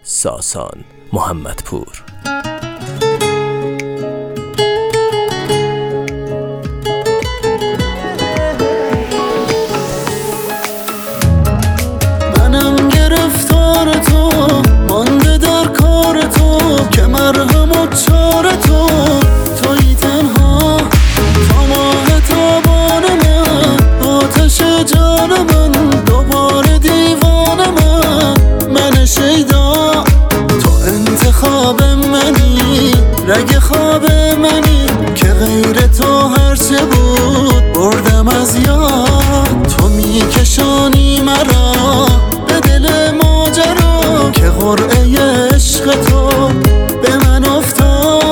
ساسان محمدپور. منم گرفتار تو، مانده در کار تو، که مرهم و چار تو، تویی تنها تا ماه تابان من، آتش جان من، دوباره دیوان من شیدا. تو انتخاب منی، رگ خواب منی، که غیر تو هرچه بود بردم از یاد. تو میکشانی مرا به دل ماجرا، که قرعه عشق تو به من افتاد.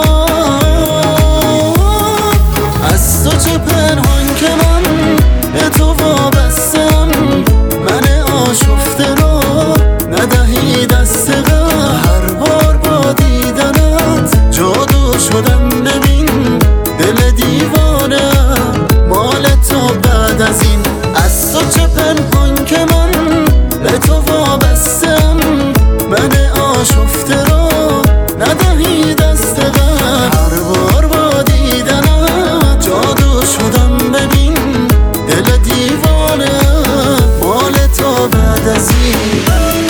از تو چه پنهان که من به تو وابستم، من آشفته را ندهی دست غم. هر بار با دیدنت جادو شدم، ببین دل دیوانه مال تو بعد از این. از تو چه پنهان که من به تو وابستم، من آشفته را ندهی دست غم. هر بار با دیدنت جادو شدم، ببین دل دیوانه مال تو بعد از این.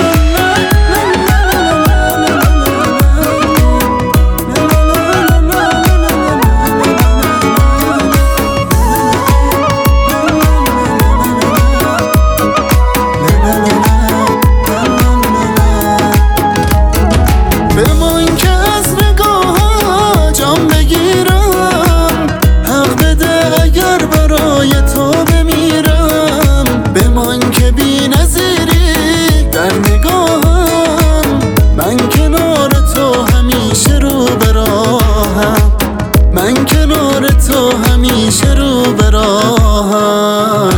من کنار تو همیشه رو به راهم.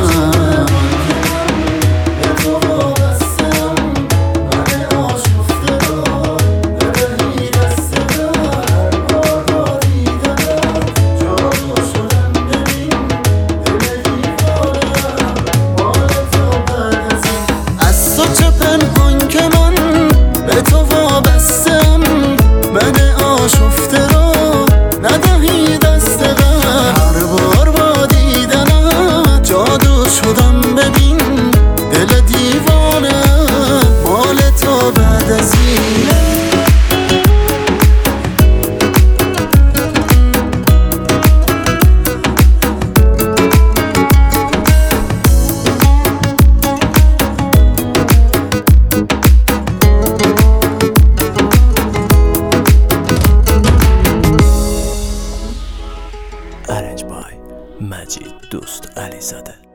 به تو وابستم، من آشفته را ندهی دست غم. هر بار با دیدنت جادو شدم، ببین دل دیوانه مال تو بعد از این. از تو چه پنهان که من به تو وابستم، من آشفته را ندهی دست غم. هر بار با دیدنت جادو شدم، ببین دل دیوانه مال تو بعد از این. Arrange by مجید دوست علیزاده.